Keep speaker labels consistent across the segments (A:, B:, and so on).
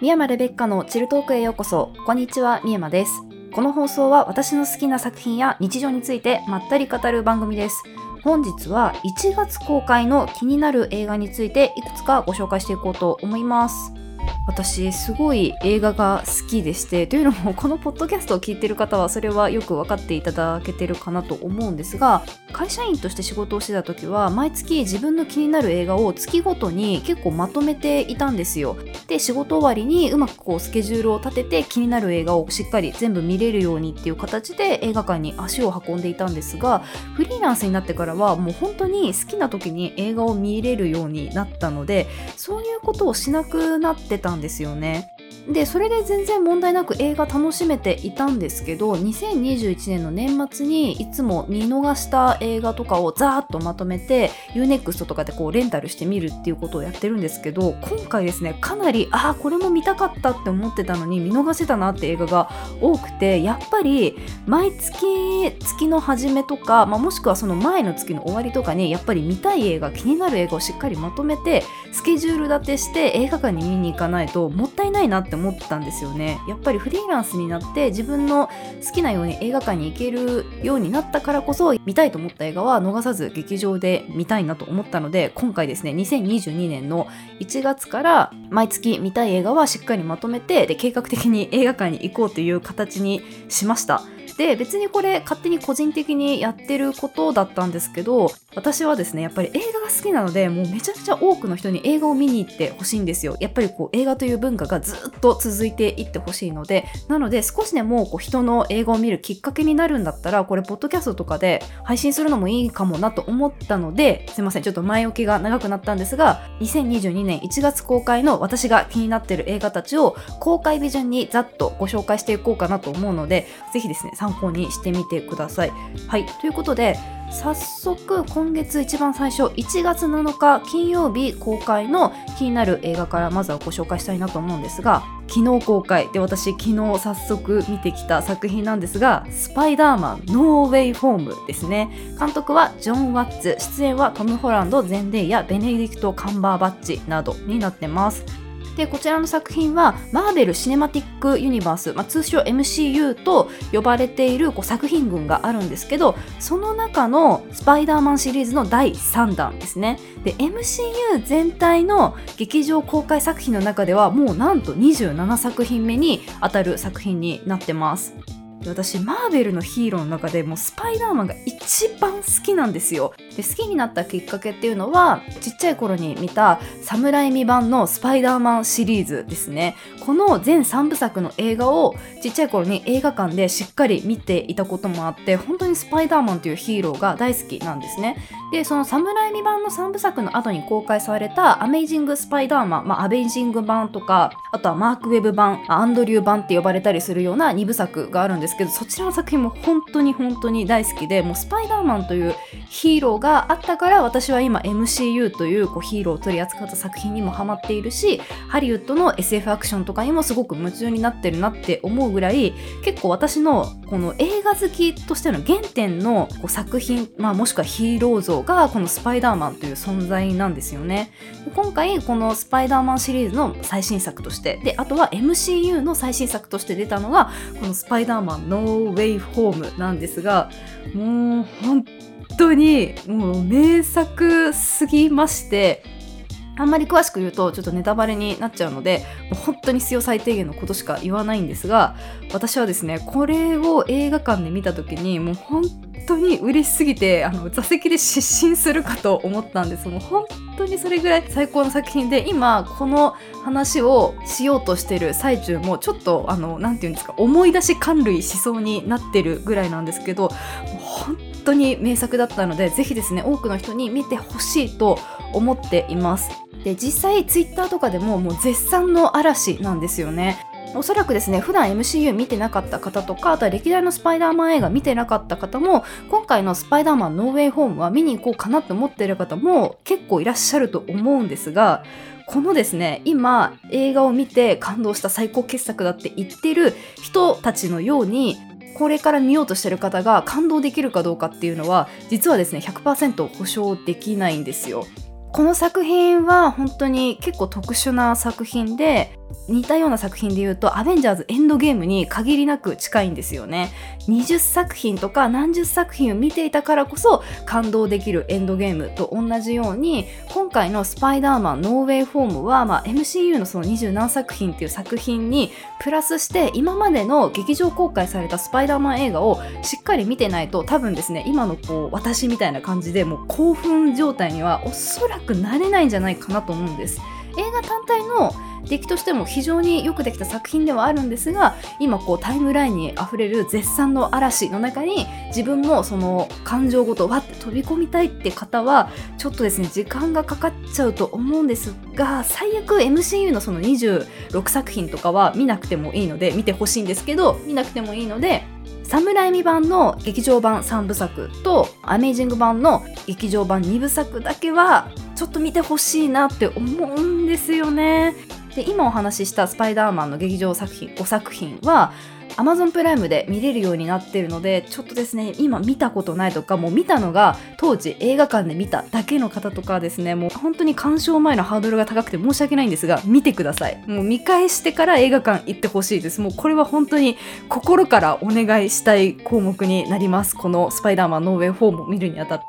A: 三山レベッカのチルトークへようこそ。こんにちは、三山です。この放送は私の好きな作品や日常についてまったり語る番組です。本日は1月公開の気になる映画についていくつかご紹介していこうと思います。私すごい映画が好きでして、というのもこのポッドキャストを聞いている方はそれはよく分かっていただけてるかなと思うんですが、会社員として仕事をしてた時は毎月自分の気になる映画を月ごとに結構まとめていたんですよ。で、仕事終わりにうまくスケジュールを立てて気になる映画をしっかり全部見れるようにっていう形で映画館に足を運んでいたんですが、フリーランスになってからはもう本当に好きな時に映画を見れるようになったので、そういうことをしなくなってたんですよね。で、それで全然問題なく映画楽しめていたんですけど、2021年の年末にいつも見逃した映画とかをザーッとまとめて UNEXT とかでレンタルして見るっていうことをやってるんですけど、今回ですね、かなりこれも見たかったって思ってたのに見逃せたなって映画が多くて、やっぱり毎月の初めとか、もしくはその前の月の終わりとかにやっぱり見たい映画、気になる映画をしっかりまとめてスケジュール立てして映画館に見に行かないともったいないなって思ったんですよね。やっぱりフリーランスになって自分の好きなように映画館に行けるようになったからこそ、見たいと思った映画は逃さず劇場で見たいなと思ったので、今回ですね、2022年の1月から毎月見たい映画はしっかりまとめて、で計画的に映画館に行こうという形にしました。で、別にこれ勝手に個人的にやってることだったんですけど、私はですね、やっぱり映画が好きなので、もうめちゃくちゃ多くの人に映画を見に行ってほしいんですよ。やっぱり映画という文化がずっと続いていってほしいので、なので少しでも人の映画を見るきっかけになるんだったら、これポッドキャストとかで配信するのもいいかもなと思ったので、すいません、ちょっと前置きが長くなったんですが、2022年1月公開の私が気になっている映画たちを公開日順にざっとご紹介していこうかなと思うので、ぜひですね、参考にしてみてください。はい、ということで早速今月一番最初、1月7日金曜日公開の気になる映画からまずはご紹介したいなと思うんですが、昨日公開で私昨日早速見てきた作品なんですが、スパイダーマンノーウェイホームですね。監督はジョン・ワッツ、出演はトム・ホランド、ゼンデイヤ、ベネディクト・カンバーバッチなどになってます。で、こちらの作品はマーベル・シネマティック・ユニバース、通称 MCU と呼ばれている作品群があるんですけど、その中のスパイダーマンシリーズの第3弾ですね。で、MCU 全体の劇場公開作品の中ではもうなんと27作品目に当たる作品になってます。私マーベルのヒーローの中でもうスパイダーマンが一番好きなんですよ。で、好きになったきっかけっていうのは、ちっちゃい頃に見たサムライミ版のスパイダーマンシリーズですね。この全3部作の映画をちっちゃい頃に映画館でしっかり見ていたこともあって、本当にスパイダーマンというヒーローが大好きなんですね。で、そのサムライミ版の3部作の後に公開されたアメイジングスパイダーマン、アベイジング版とか、あとはマークウェブ版、アンドリュー版って呼ばれたりするような2部作があるんですけど、そちらの作品も本当に大好きで、もうスパイダーマンというヒーローがあったから、私は今 MCU というヒーローを取り扱った作品にもハマっているし、ハリウッドの SF アクションとかにもすごく夢中になってるなって思うぐらい、結構私のこの映画好きとしての原点の作品、もしくはヒーロー像がこのスパイダーマンという存在なんですよね。今回このスパイダーマンシリーズの最新作として、で、あとは MCU の最新作として出たのがこのスパイダーマンノーウェイホームなんですが、もう本当にもう名作すぎまして、あんまり詳しく言うとちょっとネタバレになっちゃうので、もう本当に必要最低限のことしか言わないんですが、私はですね、これを映画館で見た時にもう本当に嬉しすぎて、座席で失神するかと思ったんです。もう本当にそれぐらい最高の作品で、今この話をしようとしてる最中もちょっとなんていうんですか、思い出し感涙しそうになってるぐらいなんですけど、もう本当に名作だったので、ぜひですね、多くの人に見てほしいと思っています。で、実際ツイッターとかでももう絶賛の嵐なんですよね。おそらくですね、普段 MCU 見てなかった方とか、あとは歴代のスパイダーマン映画見てなかった方も、今回のスパイダーマンノーウェイホームは見に行こうかなと思っている方も結構いらっしゃると思うんですが、このですね、今映画を見て感動した最高傑作だって言ってる人たちのように、これから見ようとしてる方が感動できるかどうかっていうのは、実はですね 100% 保証できないんですよ。 この作品は本当に結構特殊な作品で、似たような作品で言うとアベンジャーズエンドゲームに限りなく近いんですよね。20作品とか何十作品を見ていたからこそ感動できるエンドゲームと同じように、今回のスパイダーマンノーウェイホームは、MCU のその20何作品っていう作品にプラスして、今までの劇場公開されたスパイダーマン映画をしっかり見てないと、多分ですね、今の私みたいな感じでもう興奮状態にはおそらくなれないんじゃないかなと思うんです。映画単体の出来としても非常によくできた作品ではあるんですが、今タイムラインにあふれる絶賛の嵐の中に自分もその感情ごとわって飛び込みたいって方はちょっとですね、時間がかかっちゃうと思うんですが、最悪 MCU のその26作品とかは見なくてもいいので、見てほしいんですけど、見なくてもいいので、サムライミ版の劇場版3部作とアメイジング版の劇場版2部作だけはちょっと見てほしいなって思うんですよね。で、今お話ししたスパイダーマンの劇場作品5作品は Amazon プライムで見れるようになってるので、ちょっとですね、今見たことないとか、もう見たのが当時映画館で見ただけの方とかですね、もう本当に鑑賞前のハードルが高くて申し訳ないんですが、見てください。もう見返してから映画館行ってほしいです。もうこれは本当に心からお願いしたい項目になります。このスパイダーマンノーウェイホームを見るにあたって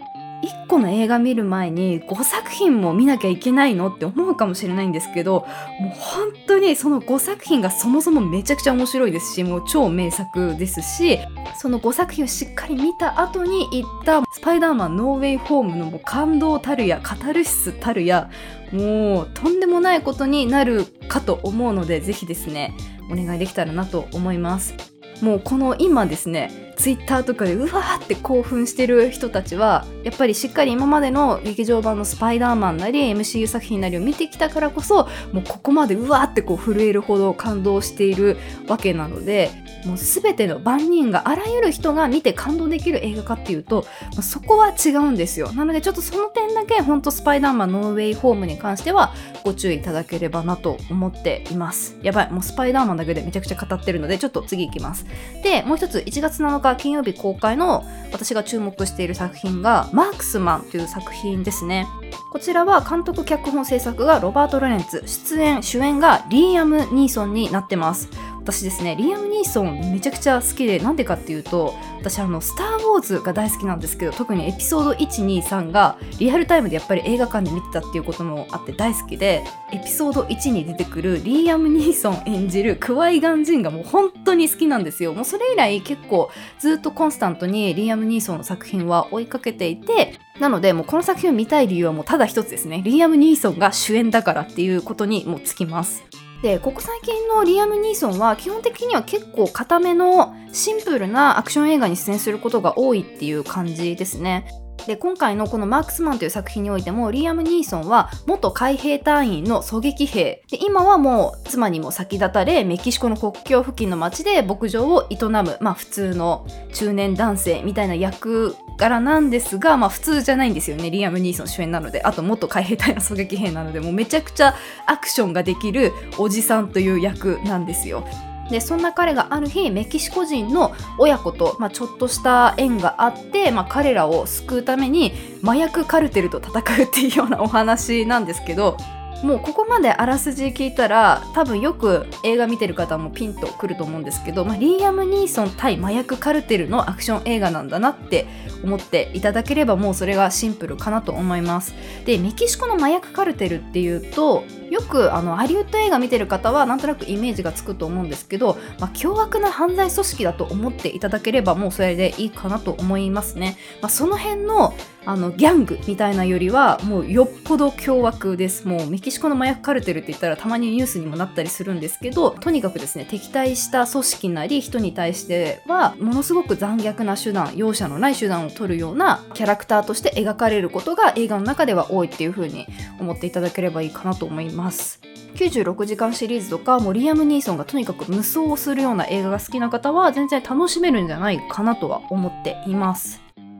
A: 。1個の映画見る前に5作品も見なきゃいけないのって思うかもしれないんですけど、もう本当にその5作品がそもそもめちゃくちゃ面白いですし、もう超名作ですし、その5作品をしっかり見た後に行ったスパイダーマンノーウェイホームのもう感動たるやカタルシスたるや、もうとんでもないことになるかと思うので、ぜひですね、お願いできたらなと思います。もうこの今ですね、ツイッターとかでうわーって興奮してる人たちは、やっぱりしっかり今までの劇場版のスパイダーマンなり MCU 作品なりを見てきたからこそ、もうここまでうわーって震えるほど感動しているわけなので、もう全ての万人が、あらゆる人が見て感動できる映画かっていうと、そこは違うんですよ。なのでちょっとその点だけ本当スパイダーマンノーウェイホームに関してはご注意いただければなと思っています。やばい、もうスパイダーマンだけでめちゃくちゃ語ってるので、ちょっと次行きます。で、もう一つ1月7日金曜日公開の私が注目している作品がマークスマンという作品ですね。こちらは監督脚本制作がロバート・ロレンツ、主演がリーアム・ニーソンになってます。私ですね、リーアム・ニーソンめちゃくちゃ好きで、なんでかっていうと、私スター・ウォーズが大好きなんですけど、特にエピソード1、2、3がリアルタイムでやっぱり映画館で見てたっていうこともあって大好きで、エピソード1に出てくるリーアム・ニーソン演じるクワイガンジンがもう本当に好きなんですよ。もうそれ以来結構ずっとコンスタントにリーアム・ニーソンの作品は追いかけていて、なのでもうこの作品を見たい理由はもうただ一つですね。リーアム・ニーソンが主演だからっていうことにもうつきます。で、ここ最近のリーアム・ニーソンは基本的には結構固めのシンプルなアクション映画に出演することが多いっていう感じですね。で、今回のこのマークスマンという作品においてもリーアム・ニーソンは元海兵隊員の狙撃兵で、今はもう妻にも先立たれメキシコの国境付近の町で牧場を営む、普通の中年男性みたいな役柄なんですが、普通じゃないんですよね。リーアム・ニーソン主演なので、あと元海兵隊の狙撃兵なので、もうめちゃくちゃアクションができるおじさんという役なんですよ。で、そんな彼がある日メキシコ人の親子と、ちょっとした縁があって、彼らを救うために麻薬カルテルと戦うっていうようなお話なんですけど、もうここまであらすじ聞いたら多分よく映画見てる方もピンとくると思うんですけど、リーアム・ニーソン対麻薬カルテルのアクション映画なんだなって思っていただければ、もうそれがシンプルかなと思います。で、メキシコの麻薬カルテルっていうと、よくハリウッド映画見てる方はなんとなくイメージがつくと思うんですけど、凶悪な犯罪組織だと思っていただければもうそれでいいかなと思いますね。その辺のギャングみたいなよりはもうよっぽど凶悪です。もうメキシコの麻薬カルテルって言ったらたまにニュースにもなったりするんですけど、とにかくですね、敵対した組織なり人に対してはものすごく残虐な手段、容赦のない手段を取るようなキャラクターとして描かれることが映画の中では多いっていう風に思っていただければいいかなと思います。96時間シリーズとか、もうリアム・ニーソンがとにかく無双をするような映画が好きな方は全然楽しめるんじゃないかなとは思っています。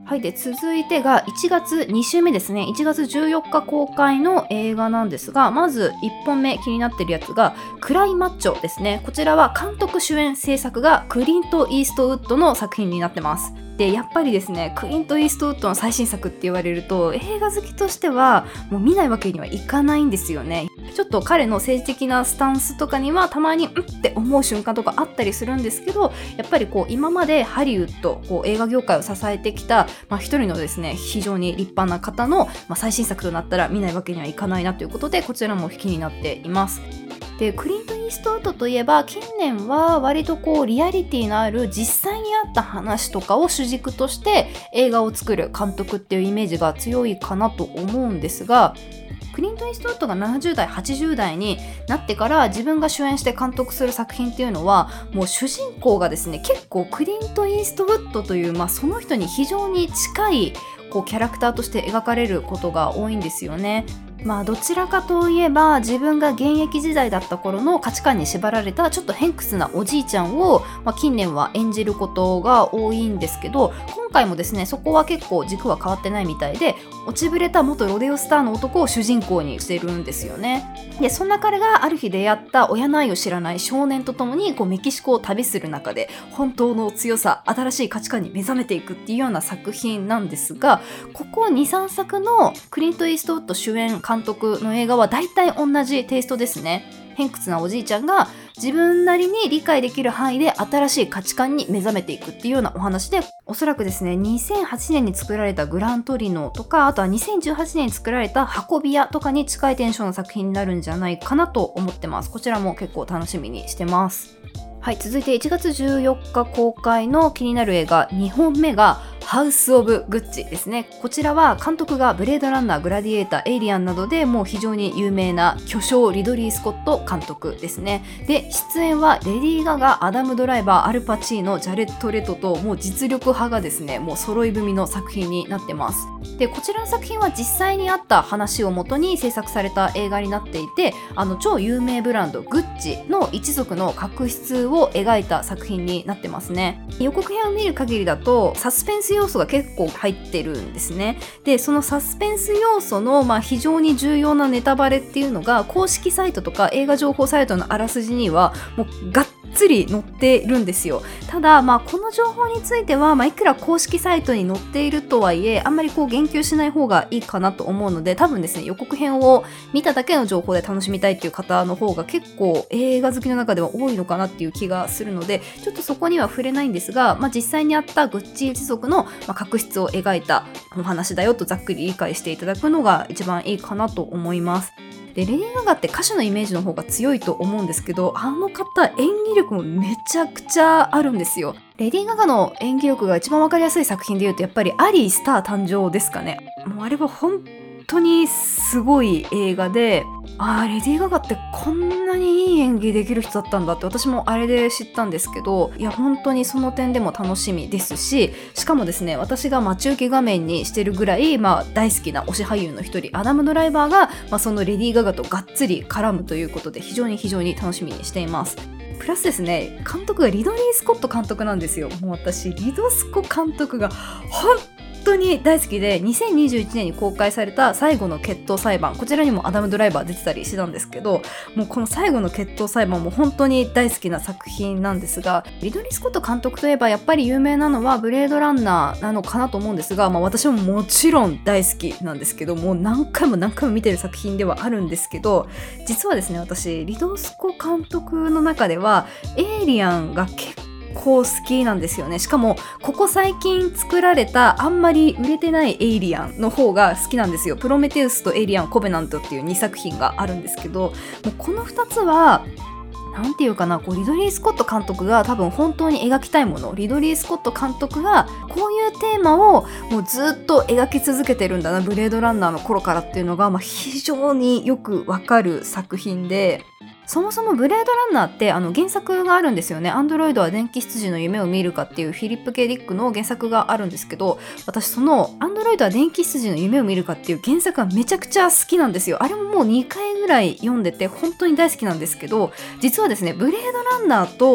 A: はい、で続いてが1月2週目ですね。1月14日公開の映画なんですが、まず1本目気になってるやつがクライマッチョですね。こちらは監督主演制作がクリント・イーストウッドの作品になってます。でやっぱりですね、クリント・イーストウッドの最新作って言われると映画好きとしてはもう見ないわけにはいかないんですよね。ちょっと彼の政治的なスタンスとかにはたまにって思う瞬間とかあったりするんですけど、やっぱり今までハリウッド映画業界を支えてきた、一人のですね非常に立派な方の、最新作となったら見ないわけにはいかないなということで、こちらも気になっています。でクリント・イーストウッドといえば近年は割とリアリティのある実際にあった話とかを主軸として映画を作る監督っていうイメージが強いかなと思うんですが、クリント・イーストウッドが70代80代になってから自分が主演して監督する作品っていうのはもう主人公がですね結構クリント・イーストウッドという、その人に非常に近いキャラクターとして描かれることが多いんですよね。どちらかといえば自分が現役時代だった頃の価値観に縛られたちょっと偏屈なおじいちゃんを、近年は演じることが多いんですけど、今回もですねそこは結構軸は変わってないみたいで、落ちぶれた元ロデオスターの男を主人公にしてるんですよね。でそんな彼がある日出会った親の愛を知らない少年と共にメキシコを旅する中で本当の強さ、新しい価値観に目覚めていくっていうような作品なんですが、ここ 2,3 作のクリント・イーストウッド主演監督の映画は大体同じテイストですね。偏屈なおじいちゃんが自分なりに理解できる範囲で新しい価値観に目覚めていくっていうようなお話で、おそらくですね2008年に作られたグラントリノとか、あとは2018年に作られた運び屋とかに近いテンションの作品になるんじゃないかなと思ってます。こちらも結構楽しみにしてます。はい、続いて1月14日公開の気になる映画2本目がハウス・オブ・グッチですね。こちらは監督がブレードランナー、グラディエーター、エイリアンなどでもう非常に有名な巨匠リドリー・スコット監督ですね。で出演はレディー・ガガ、アダム・ドライバー、アルパチーノ、ジャレット・レトともう実力派がですねもう揃い踏みの作品になってます。でこちらの作品は実際にあった話をもとに制作された映画になっていて、超有名ブランドグッチの一族の確執を描いた作品になってますね。予告編を見る限りだとサスペンス要素が結構入ってるんですね。でそのサスペンス要素の、非常に重要なネタバレっていうのが公式サイトとか映画情報サイトのあらすじにはもうがっつり載ってるんですよ。ただ、この情報については、いくら公式サイトに載っているとはいえあんまり言及しない方がいいかなと思うので、多分ですね予告編を見ただけの情報で楽しみたいっていう方の方が結構映画好きの中では多いのかなっていう気がするので、ちょっとそこには触れないんですが、実際にあったグッチ一族の確執を描いたお話だよとざっくり理解していただくのが一番いいかなと思います。でレディー・ガガって歌手のイメージの方が強いと思うんですけど、あの方演技力もめちゃくちゃあるんですよ。レディー・ガガの演技力が一番わかりやすい作品でいうとやっぱりアリー・スター誕生ですかね。もうあれは本当にすごい映画で、レディー・ガガってこんなにいい演技できる人だったんだって私もあれで知ったんですけど、いや本当にその点でも楽しみですし、しかもですね私が待ち受け画面にしてるぐらい、大好きな推し俳優の一人アダム・ドライバーが、そのレディー・ガガとがっつり絡むということで非常に楽しみにしています。プラスですね監督がリドリー・スコット監督なんですよ。もう私リドスコ監督が本当に大好きで、2021年に公開された最後の決闘裁判、こちらにもアダム・ドライバー出てたりしてたんですけど、もうこの最後の決闘裁判も本当に大好きな作品なんですが、リドリー・スコット監督といえばやっぱり有名なのはブレードランナーなのかなと思うんですが、私ももちろん大好きなんですけど、もう何回も見てる作品ではあるんですけど、実はですね私リドスコ監督の中ではエイリアンが結構好きなんですよね。しかもここ最近作られたあんまり売れてないエイリアンの方が好きなんですよ。プロメテウスとエイリアンコベナントっていう2作品があるんですけど、もうこの2つはなんていうかな、リドリー・スコット監督が多分本当に描きたいもの、リドリー・スコット監督がこういうテーマをもうずっと描き続けてるんだな、ブレードランナーの頃からっていうのが、非常によくわかる作品で、そもそもブレードランナーって原作があるんですよね。アンドロイドは電気羊の夢を見るかっていうフィリップ・K・ディックの原作があるんですけど、私そのアンドロイドは電気羊の夢を見るかっていう原作がめちゃくちゃ好きなんですよ。あれももう2回ぐらい読んでて本当に大好きなんですけど、実はですねブレードランナーと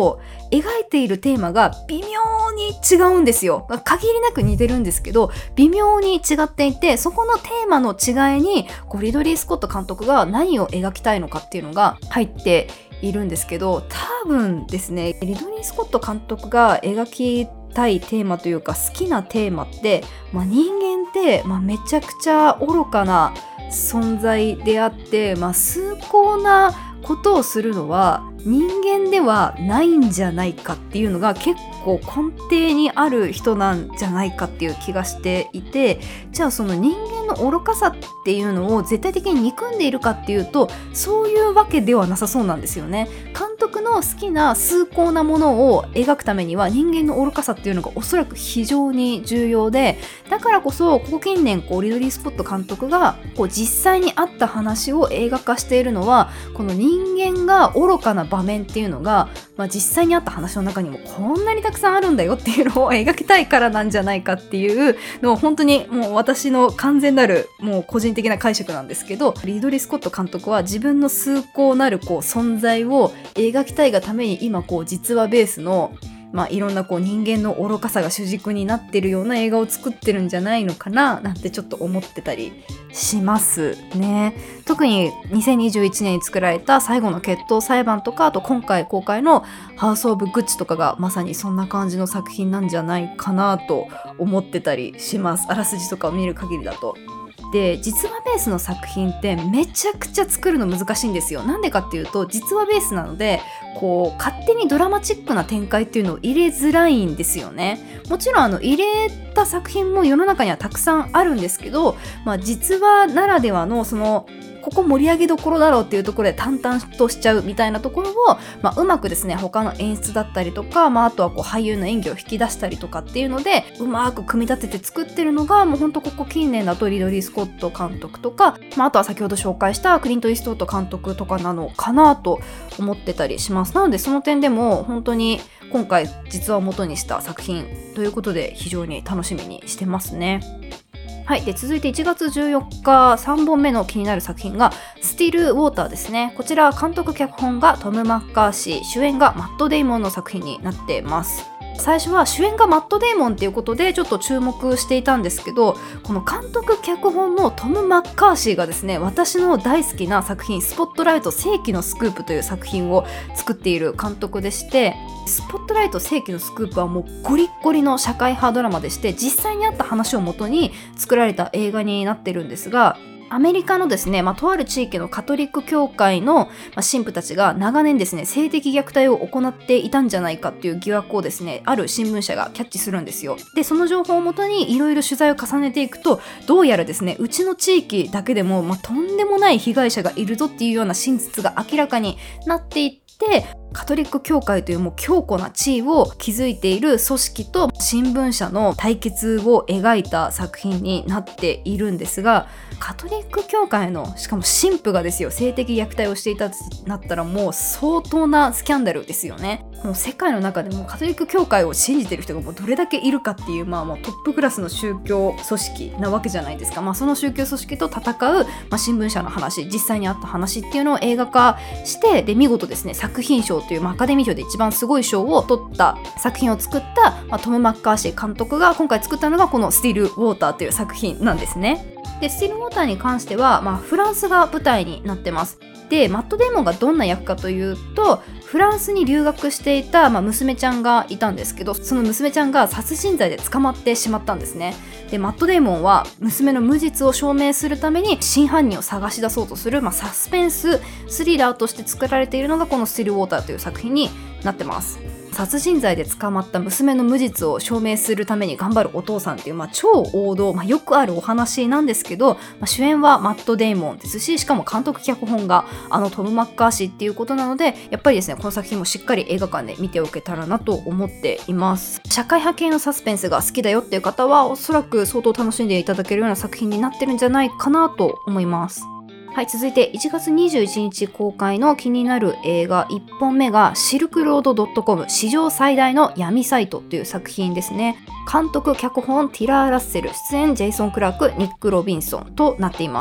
A: 描いているテーマが微妙に違うんですよ。限りなく似てるんですけど微妙に違っていて、そこのテーマの違いにリドリー・スコット監督が何を描きたいのかっていうのが入っているんですけど、多分ですねリドリー・スコット監督が描きたいテーマというか好きなテーマって、人間って、めちゃくちゃ愚かな存在であって、崇高なことをするのは人間ではないんじゃないかっていうのが結構根底にある人なんじゃないかっていう気がしていて、じゃあその人間の愚かさっていうのを絶対的に憎んでいるかっていうとそういうわけではなさそうなんですよね。監督の好きな崇高なものを描くためには人間の愚かさっていうのがおそらく非常に重要で、だからこそここ近年リドリー・スコット監督が実際にあった話を映画化しているのは、この人間が愚かな場面っていうのが、実際にあった話の中にもこんなにたくさんあるんだよっていうのを描きたいからなんじゃないかっていうのを、本当にもう私の完全なるもう個人的な解釈なんですけど、リドリー・スコット監督は自分の崇高なる存在を描きたいがために今実話ベースのいろんな人間の愚かさが主軸になってるような映画を作ってるんじゃないのかななんてちょっと思ってたりしますね。特に2021年に作られた最後の決闘裁判とか、あと今回公開のハウス・オブ・グッチとかがまさにそんな感じの作品なんじゃないかなと思ってたりします。あらすじとかを見る限りだと。で、実話ベースの作品ってめちゃくちゃ作るの難しいんですよ。なんでかっていうと実話ベースなので勝手にドラマチックな展開っていうのを入れづらいんですよね。もちろん入れた作品も世の中にはたくさんあるんですけど、実話ならではのここ盛り上げどころだろうっていうところで淡々としちゃうみたいなところを、うまくですね他の演出だったりとか、あとは俳優の演技を引き出したりとかっていうのでうまく組み立てて作ってるのが、もうほんとここ近年だとリドリー・スコット監督とか、あとは先ほど紹介したクリント・イーストウッド監督とかなのかなと思ってたりします。なのでその点でも本当に今回実話を元にした作品ということで非常に楽しみにしてますね。はい、で続いて1月14日3本目の気になる作品がスティル・ウォーターですね。こちら監督脚本がトム・マッカーシー、主演がマット・デイモンの作品になっています。最初は主演がマット・デイモンっていうことでちょっと注目していたんですけど、この監督脚本のトム・マッカーシーがですね、私の大好きな作品スポットライト世紀のスクープという作品を作っている監督でして、スポットライト世紀のスクープはもうゴリッゴリの社会派ドラマでして、実際にあった話をもとに作られた映画になってるんですが、アメリカのですね、とある地域のカトリック教会の神父たちが長年ですね、性的虐待を行っていたんじゃないかっていう疑惑をですね、ある新聞社がキャッチするんですよ。で、その情報をもとにいろいろ取材を重ねていくと、どうやらですね、うちの地域だけでも、とんでもない被害者がいるぞっていうような真実が明らかになっていって、カトリック教会というもう強固な地位を築いている組織と新聞社の対決を描いた作品になっているんですが、カトリック教会のしかも神父がですよ、性的虐待をしていたとなったらもう相当なスキャンダルですよね。もう世界の中でもカトリック教会を信じてる人がもうどれだけいるかっていう、もうトップクラスの宗教組織なわけじゃないですか。その宗教組織と戦う、新聞社の話、実際にあった話っていうのを映画化して、で見事ですね、作品賞という、アカデミー賞で一番すごい賞を取った作品を作った、トム・マッカーシー監督が今回作ったのがこのスティル・ウォーターという作品なんですね。でスティル・ウォーターに関しては、フランスが舞台になってます。でマット・デーモンがどんな役かというと、フランスに留学していた、娘ちゃんがいたんですけど、その娘ちゃんが殺人罪で捕まってしまったんですね。でマット・デーモンは娘の無実を証明するために真犯人を探し出そうとする、サスペンススリラーとして作られているのがこのスティル・ウォーターという作品になってます。殺人罪で捕まった娘の無実を証明するために頑張るお父さんっていう、超王道、よくあるお話なんですけど、主演はマット・デイモンですし、しかも監督脚本がトム・マッカーシーっていうことなので、やっぱりですね、この作品もしっかり映画館で見ておけたらなと思っています。社会派系のサスペンスが好きだよっていう方はおそらく相当楽しんでいただけるような作品になってるんじゃないかなと思います。はい、続いて1月21日公開の気になる映画1本目がシルクロード .com 史上最大の闇サイトという作品ですね。監督脚本ティラー・ラッセル、出演ジェイソン・クラーク、ニック・ロビンソンとなっています。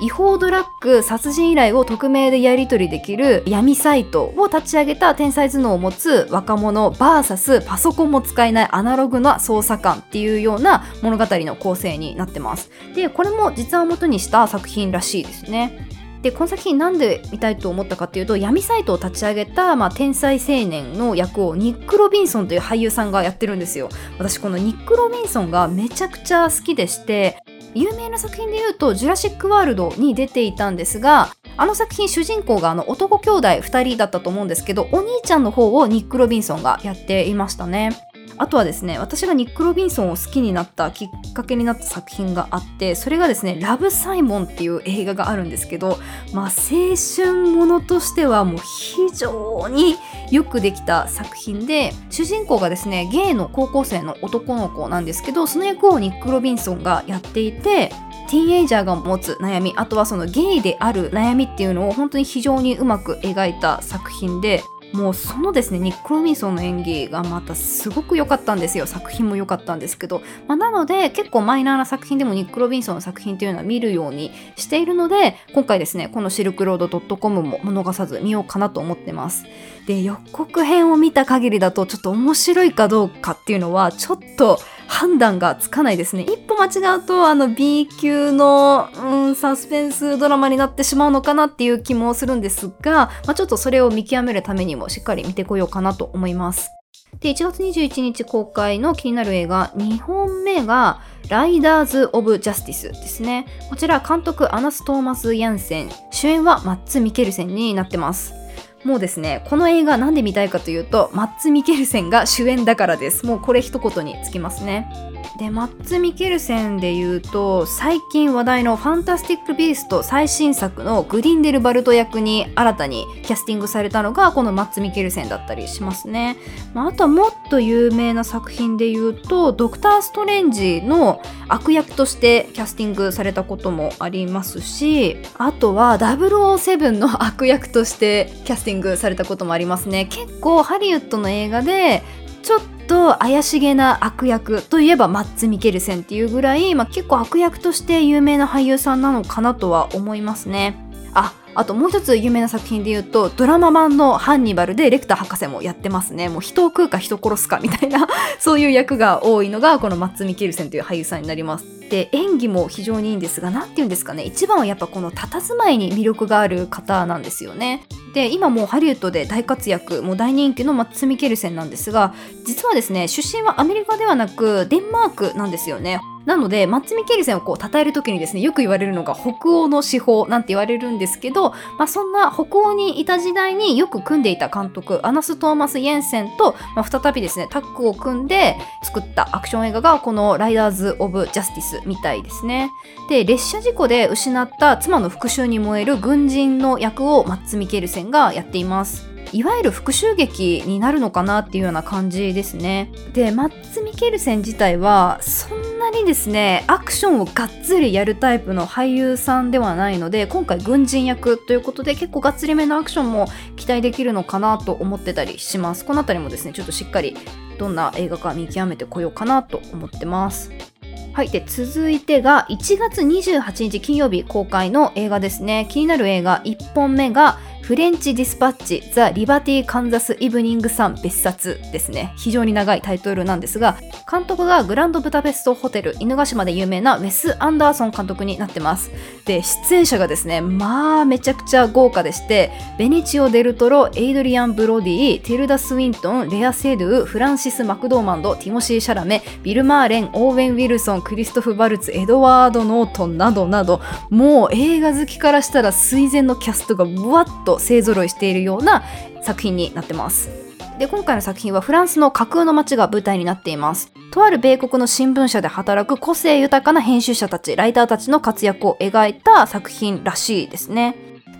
A: 違法ドラッグ殺人依頼を匿名でやり取りできる闇サイトを立ち上げた天才頭脳を持つ若者 VS パソコンも使えないアナログな捜査官っていうような物語の構成になってます。でこれも実話を元にした作品らしいですね。でこの作品なんで見たいと思ったかっていうと、闇サイトを立ち上げた、天才青年の役をニック・ロビンソンという俳優さんがやってるんですよ。私このニック・ロビンソンがめちゃくちゃ好きでして、有名な作品で言うとジュラシック・ワールドに出ていたんですが、あの作品主人公が男兄弟2人だったと思うんですけど、お兄ちゃんの方をニック・ロビンソンがやっていましたね。あとはですね、私がニック・ロビンソンを好きになったきっかけになった作品があって、それがですねラブ・サイモンっていう映画があるんですけど、青春ものとしてはもう非常によくできた作品で、主人公がですねゲイの高校生の男の子なんですけど、その役をニック・ロビンソンがやっていて、ティーンエイジャーが持つ悩み、あとはそのゲイである悩みっていうのを本当に非常にうまく描いた作品で、もうそのですねニック・ロビンソンの演技がまたすごく良かったんですよ。作品も良かったんですけど、なので結構マイナーな作品でもニック・ロビンソンの作品っていうのは見るようにしているので、今回ですねこのシルクロード .com も見逃さず見ようかなと思ってます。で予告編を見た限りだとちょっと面白いかどうかっていうのはちょっと判断がつかないですね。一歩間違うとB 級の、サスペンスドラマになってしまうのかなっていう気もするんですが、ちょっとそれを見極めるためにもしっかり見てこようかなと思います。で1月21日公開の気になる映画2本目がライダーズ・オブ・ジャスティスですね。こちら監督アナス・トーマス・ヤンセン、主演はマッツ・ミケルセンになってます。もうですねこの映画なんで見たいかというと、マッツ・ミケルセンが主演だからです。もうこれ一言につきますね。でマッツ・ミケルセンで言うと、最近話題のファンタスティック・ビースト最新作のグリンデルバルト役に新たにキャスティングされたのがこのマッツ・ミケルセンだったりしますね。あとはもっと有名な作品で言うと、ドクター・ストレンジの悪役としてキャスティングされたこともありますし、あとは007の悪役としてキャスティングされたこともありますね。結構ハリウッドの映画でちょっと怪しげな悪役といえばマッツ・ミケルセンっていうぐらい、結構悪役として有名な俳優さんなのかなとは思いますね。あともう一つ有名な作品で言うと、ドラマ版のハンニバルでレクター博士もやってますね。もう人を食うか人殺すかみたいなそういう役が多いのがこのマッツ・ミケルセンという俳優さんになります。で演技も非常にいいんですが、なんていうんですかね、一番はやっぱこの佇まいに魅力がある方なんですよね。で今もうハリウッドで大活躍、もう大人気のマッツ・ミケルセンなんですが、実はですね出身はアメリカではなくデンマークなんですよね。なのでマッツ・ミケルセンを称えるときにですねよく言われるのが北欧の至宝なんて言われるんですけど、そんな北欧にいた時代によく組んでいた監督アナス・トーマス・イェンセンと、再びですねタッグを組んで作ったアクション映画がこのライダーズ・オブ・ジャスティスみたいですね。で列車事故で失った妻の復讐に燃える軍人の役をマッツ・ミケルセンがやっています。いわゆる復讐劇になるのかなっていうような感じですね。でマッツ・ミケルセン自体はそんなにですねアクションをがっつりやるタイプの俳優さんではないので、今回軍人役ということで結構がっつりめのアクションも期待できるのかなと思ってたりします。このあたりもですねちょっとしっかりどんな映画か見極めてこようかなと思ってます。はい、で続いてが1月28日金曜日公開の映画ですね。気になる映画1本目がフレンチディスパッチザ・リバティ・カンザス・イブニング・サン別冊ですね。非常に長いタイトルなんですが、監督がグランドブダペストホテル犬ヶ島で有名なウェス・アンダーソン監督になってます。で出演者がですねめちゃくちゃ豪華でして、ベニチオ・デルトロ、エイドリアン・ブロディ、ティルダ・スウィントン、レア・セドゥ、フランシス・マクドーマンド、ティモシー・シャラメ、ビル・マーレン、オーウェン・ウィルソン、クリストフ・バルツ、エドワード・ノートンなどなど、もう映画好きからしたら垂涎のキャストがぶわっと勢ぞろいしているような作品になってます。で今回の作品はフランスの架空の街が舞台になっています。とある米国の新聞社で働く個性豊かな編集者たち、ライターたちの活躍を描いた作品らしいですね。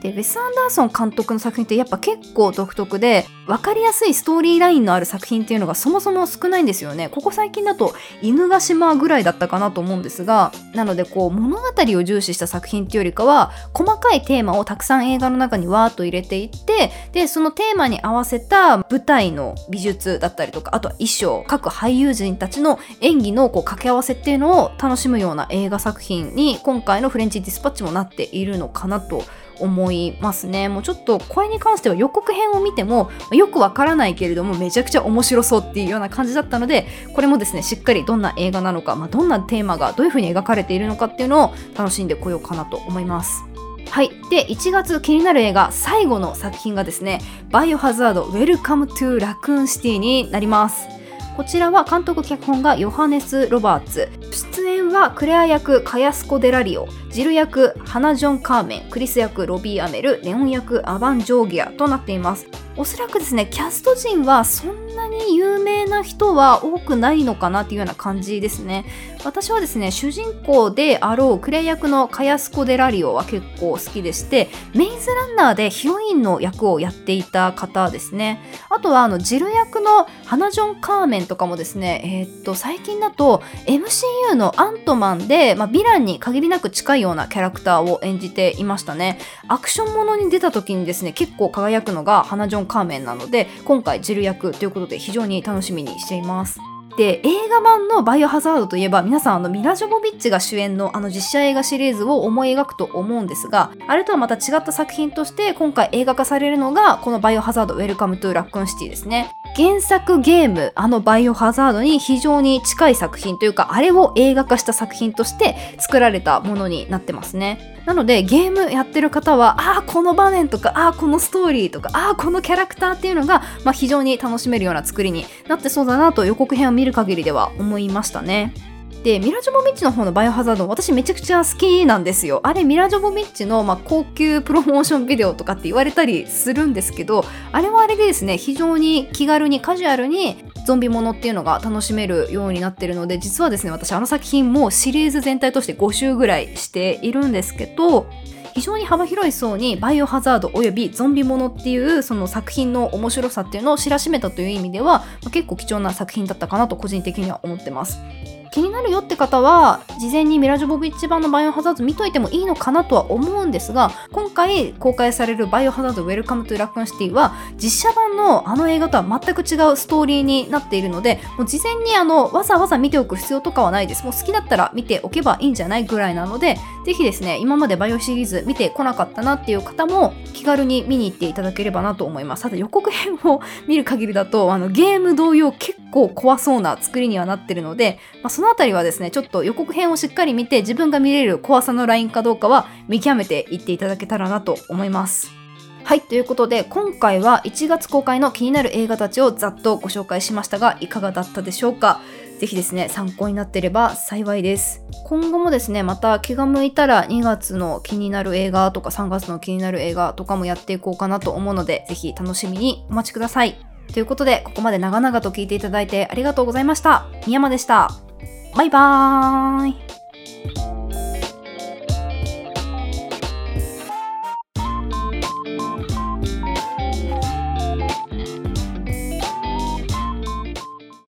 A: でウェス・アンダーソン監督の作品ってやっぱ結構独特で、分かりやすいストーリーラインのある作品っていうのがそもそも少ないんですよね。ここ最近だと犬ヶ島ぐらいだったかなと思うんですが、なので物語を重視した作品っていうよりかは、細かいテーマをたくさん映画の中にわーっと入れていって、でそのテーマに合わせた舞台の美術だったりとか、あとは衣装、各俳優陣たちの演技の掛け合わせっていうのを楽しむような映画作品に今回のフレンチディスパッチもなっているのかなと思いますね。もうちょっとこれに関しては予告編を見てもよくわからないけれどもめちゃくちゃ面白そうっていうような感じだったので、これもですねしっかりどんな映画なのか、どんなテーマがどういう風に描かれているのかっていうのを楽しんでこようかなと思います。はい。で、1月気になる映画最後の作品がですね、バイオハザード Welcome to Raccoon City になります。こちらは監督脚本がヨハネス・ロバーツ、出演はクレア役カヤスコ・デラリオ、ジル役ハナ・ジョン・カーメン、クリス役ロビー・アメル、レオン役アバン・ジョーギアとなっています。おそらくですねキャスト陣はそんなに有名な人は多くないのかなっていうような感じですね。私はですね主人公であろうクレア役のカヤスコ・デラリオは結構好きでして、メイズランナーでヒロインの役をやっていた方ですね。あとはジル役のハナ・ジョン・カーメンとかもですね、最近だと MCU のアントマンで、ヴィランに限りなく近いようなキャラクターを演じていましたね。アクションものに出た時にですね結構輝くのがハナ・ジョン・カーメンなので、今回ジル役ということで非常に楽しみにしています。で、映画版のバイオハザードといえば皆さんミラ・ジョボビッチが主演の実写映画シリーズを思い描くと思うんですが、あれとはまた違った作品として今回映画化されるのがこのバイオハザード Welcome to Raccoon City ですね。原作ゲームバイオハザードに非常に近い作品というか、あれを映画化した作品として作られたものになってますね。なのでゲームやってる方はこの場面とかこのストーリーとかこのキャラクターっていうのが、非常に楽しめるような作りになってそうだなと予告編を見る限りでは思いましたね。で、ミラ・ジョボビッチの方のバイオハザード私めちゃくちゃ好きなんですよ。あれミラ・ジョボビッチの、高級プロモーションビデオとかって言われたりするんですけど、あれはあれでですね非常に気軽にカジュアルにゾンビものっていうのが楽しめるようになってるので、実はですね私作品もシリーズ全体として5周ぐらいしているんですけど、非常に幅広い層にバイオハザードおよびゾンビものっていうその作品の面白さっていうのを知らしめたという意味では、結構貴重な作品だったかなと個人的には思ってます。気になるよって方は事前にミラ・ジョボビッチ版のバイオハザード見といてもいいのかなとは思うんですが、今回公開されるバイオハザード Welcome to Raccoon City は実写版の映画とは全く違うストーリーになっているので、もう事前にわざわざ見ておく必要とかはないです。もう好きだったら見ておけばいいんじゃないぐらいなので、ぜひですね今までバイオシリーズ見てこなかったなっていう方も気軽に見に行っていただければなと思います。ただ予告編を見る限りだとゲーム同様結構怖そうな作りにはなってるので、そのあたりはですねちょっと予告編をしっかり見て自分が見れる怖さのラインかどうかは見極めていっていただけたらなと思います。はい、ということで今回は1月公開の気になる映画たちをざっとご紹介しましたが、いかがだったでしょうか。ぜひですね参考になっていれば幸いです。今後もですねまた気が向いたら2月の気になる映画とか3月の気になる映画とかもやっていこうかなと思うので、ぜひ楽しみにお待ちください。ということでここまで長々と聞いていただいてありがとうございました。みやまでした。バイバーイ。